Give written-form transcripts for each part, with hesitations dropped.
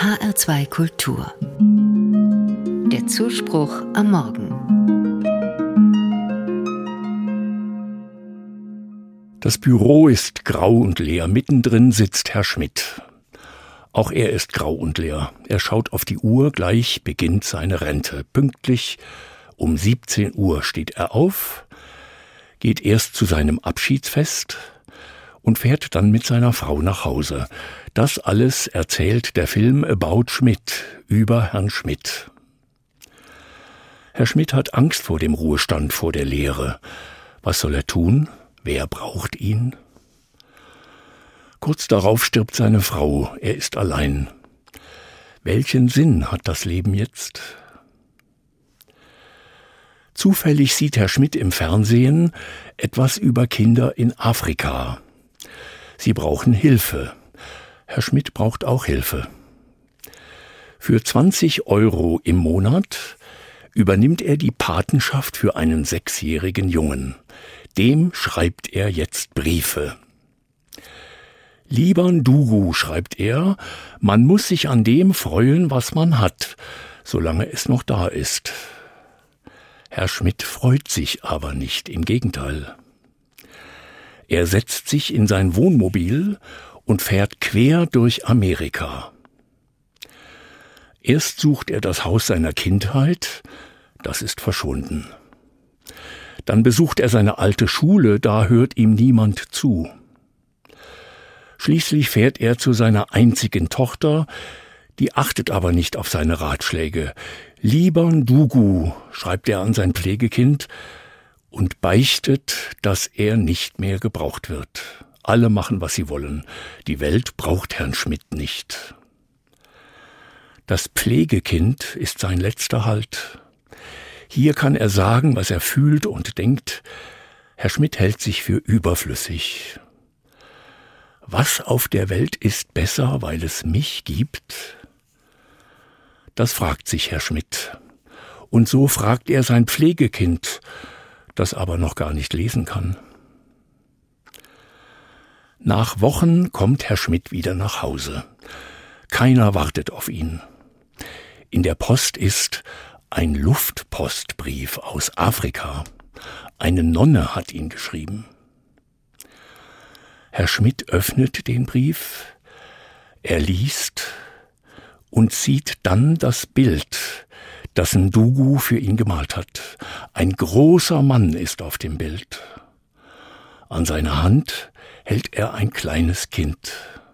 HR2 Kultur. Der Zuspruch am Morgen. Das Büro ist grau und leer. Mittendrin sitzt Herr Schmidt. Auch er ist grau und leer. Er schaut auf die Uhr. Gleich beginnt seine Rente. Pünktlich um 17 Uhr steht er auf, geht erst zu seinem Abschiedsfest und fährt dann mit seiner Frau nach Hause. Das alles erzählt der Film About Schmidt über Herrn Schmidt. Herr Schmidt hat Angst vor dem Ruhestand, vor der Leere. Was soll er tun? Wer braucht ihn? Kurz darauf stirbt seine Frau. Er ist allein. Welchen Sinn hat das Leben jetzt? Zufällig sieht Herr Schmidt im Fernsehen etwas über Kinder in Afrika. Sie brauchen Hilfe. Herr Schmidt braucht auch Hilfe. Für 20 € im Monat übernimmt er die Patenschaft für einen 6-jährigen Jungen. Dem schreibt er jetzt Briefe. Lieber Ndugu, schreibt er, man muss sich an dem freuen, was man hat, solange es noch da ist. Herr Schmidt freut sich aber nicht, im Gegenteil. Er setzt sich in sein Wohnmobil und fährt quer durch Amerika. Erst sucht er das Haus seiner Kindheit, das ist verschwunden. Dann besucht er seine alte Schule, da hört ihm niemand zu. Schließlich fährt er zu seiner einzigen Tochter, die achtet aber nicht auf seine Ratschläge. Lieber Ndugu, schreibt er an sein Pflegekind und beichtet, dass er nicht mehr gebraucht wird. Alle machen, was sie wollen. Die Welt braucht Herrn Schmidt nicht. Das Pflegekind ist sein letzter Halt. Hier kann er sagen, was er fühlt und denkt. Herr Schmidt hält sich für überflüssig. Was auf der Welt ist besser, weil es mich gibt? Das fragt sich Herr Schmidt. Und so fragt er sein Pflegekind, das aber noch gar nicht lesen kann. Nach Wochen kommt Herr Schmidt wieder nach Hause. Keiner wartet auf ihn. In der Post ist ein Luftpostbrief aus Afrika. Eine Nonne hat ihn geschrieben. Herr Schmidt öffnet den Brief, er liest und sieht dann das Bild, das Ndugu für ihn gemalt hat. Ein großer Mann ist auf dem Bild. An seiner Hand hält er ein kleines Kind.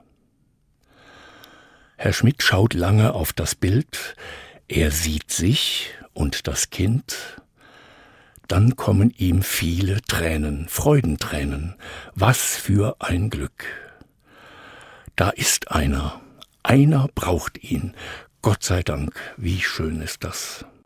Herr Schmidt schaut lange auf das Bild. Er sieht sich und das Kind. Dann kommen ihm viele Tränen, Freudentränen. Was für ein Glück. Da ist einer. Einer braucht ihn. Gott sei Dank, wie schön ist das.